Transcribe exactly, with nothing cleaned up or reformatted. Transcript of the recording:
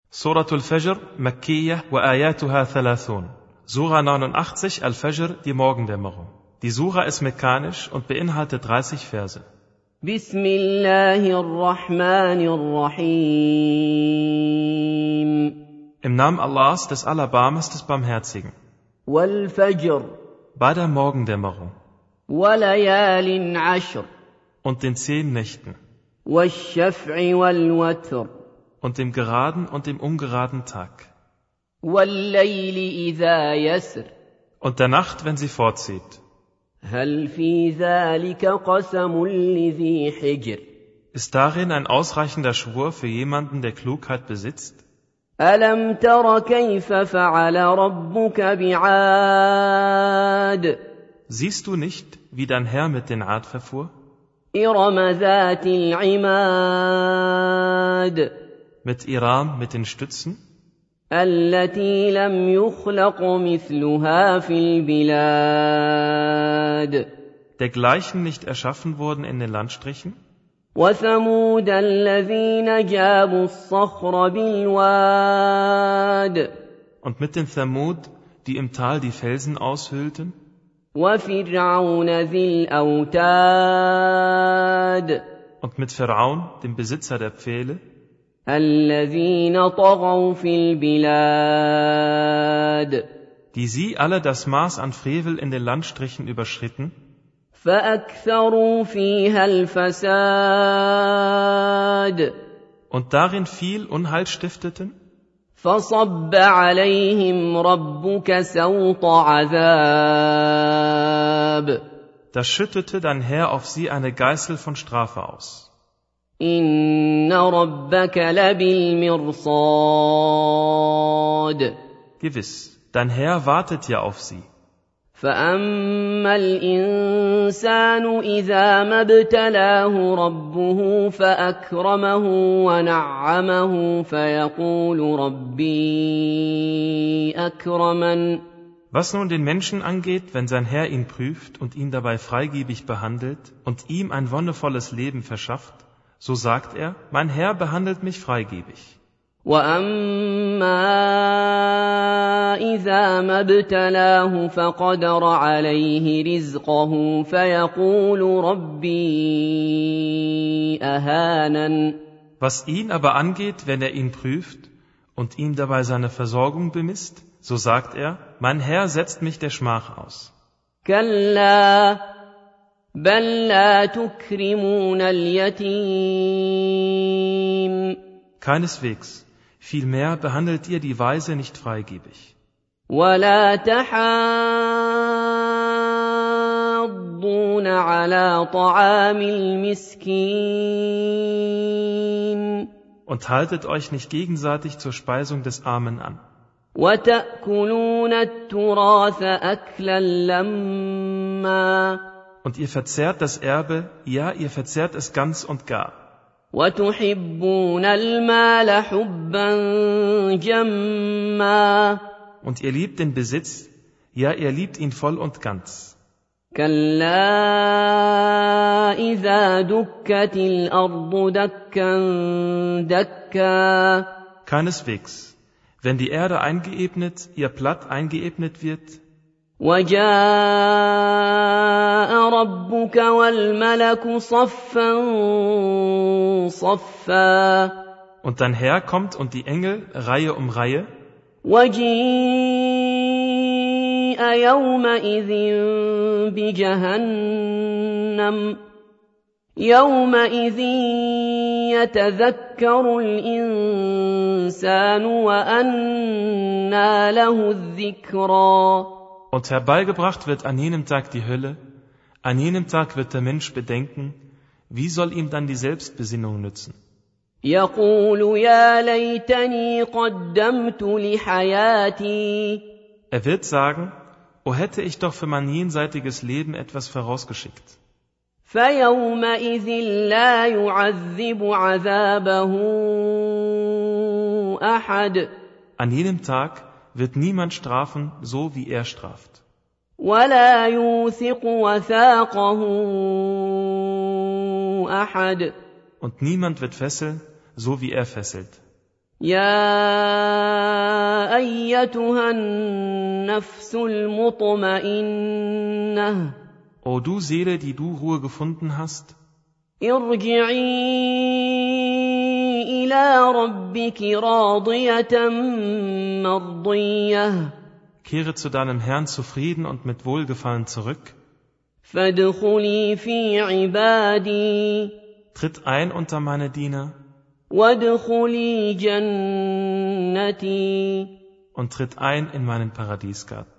Suratul Fajr, Makkiyah wa ayatuha thalathun. Sura neunundachtzig, Al-Fajr, die Morgendämmerung. Die Sura ist mekanisch und beinhaltet dreißig Verse. Bismillahirrahmanirrahim. Im Namen Allahs, des Alabamas, des Barmherzigen. Wal Fajr. Bei der Morgendämmerung. Walayalin ashr. Und den zehn Nächten. Wash Shaf'i wal Watr. Und dem geraden und dem ungeraden Tag. Wal Layli idha yasr. Und der Nacht, wenn sie vorzieht. هل في ذلك قسم لذي حجر. Ist darin ein ausreichender Schwur für jemanden, der Klugheit besitzt? ألم تر كيف فعل ربك بعاد. Siehst du nicht, wie dein Herr mit den Ad verfuhr? إرم ذات العماد. Mit Iram, mit den Stützen? التي لم يخلق مثلها في البلاد. Dergleichen nicht erschaffen wurden in den Landstrichen? وثمود الذين جابوا الصخر بالواد. Und mit den Thamud, die im Tal die Felsen aushöhlten? وفرعون ذي الأوتاد. Und mit Pharaon, dem Besitzer der Pfähle? الذين طغوا في البلاد. Die sie alle das Maß an Frevel in den Landstrichen überschritten? فأكثروا فيها الفساد. Und darin viel Unheil stifteten? فصب عليهم ربك سوط عذاب. Da schüttete dein Herr auf sie eine Geißel von Strafe aus. إن ربك لبالمرصاد. Gewiss, dein Herr wartet ja auf sie. فأما الإنسان إذا ما ابتلاه ربه فأكرمه ونعمه فيقول ربي أكرمن. Was nun den Menschen angeht, wenn sein Herr ihn prüft und ihn dabei freigebig behandelt und ihm ein wonnevolles Leben verschafft, so sagt er, mein Herr behandelt mich freigebig. وَأَمَّا إِذَا مَا ابْتَلَاهُ فَقَدَرَ عَلَيْهِ رِزْقَهُ فَيَقُولُ رَبِّي أَهَانَنِ. Was ihn aber angeht, wenn er ihn prüft und ihm dabei seine Versorgung bemisst, so sagt er, mein Herr setzt mich der Schmach aus. كَلَّا بَل لَا تُكْرِمُونَ الْيَتِيمَ. Keineswegs, vielmehr behandelt ihr die Waise nicht freigebig. وَلَا تَحَاضُّونَ عَلَى طَعَامِ الْمِسْكِينِ. Und haltet euch nicht gegenseitig zur Speisung des Armen an. وَتَأْكُلُونَ التُّرَاثَ أَكْلًا لَمًّا. Und ihr verzehrt das Erbe, ja, ihr verzehrt es ganz und gar. وَتُحِبُّونَ الْمَالَ حُبًّا جَمًّا. Und ihr liebt den Besitz, ja, ihr liebt ihn voll und ganz. كَلَّا إِذَا دُكَّتِ الْأَرْضُ دَكًّا دَكًّا. Keineswegs, wenn die Erde eingeebnet, ihr Blatt eingeebnet wird, وَجَاءَ رَبُّكَ وَالْمَلَكُ صَفًّا صَفًّا. und dein Herr kommt und die Engel Reihe um Reihe, وَجِيءَ يَوْمَئِذٍ بِجَهَنَّمَ. يَوْمَئِذٍ يَتَذَكَّرُ الْإِنسَانُ وَأَنَّىٰ لَهُ الذِّكْرَىٰ. und herbeigebracht wird an jenem Tag die Hölle, an jenem Tag wird der Mensch bedenken, wie soll ihm dann die Selbstbesinnung nützen? يَقُولُ يَا لَيْتَنِي قَدَّمْتُ لِحَيَاتِي. Er wird sagen, o hätte ich doch für mein jenseitiges Leben etwas vorausgeschickt. فَيَوْمَئِذٍ لَّا يُعَذِّبُ عَذَابَهُ أَحَدٌ. An jenem Tag wird niemand strafen, so wie er straft. وَلَا يُوثِقُ وَثَاقَهُ أَحَدٌ. Und niemand wird fesseln, so wie er fesselt. يا أيتها النفس المطمئنة O du Seele, die du Ruhe gefunden hast, ارجعي إلى ربك راضية مرضية kehre zu deinem Herrn zufrieden und mit Wohlgefallen zurück, فادخلي في عبادي tritt ein unter meine Diener وادخلي جنتي und tritt ein in meinen Paradiesgarten.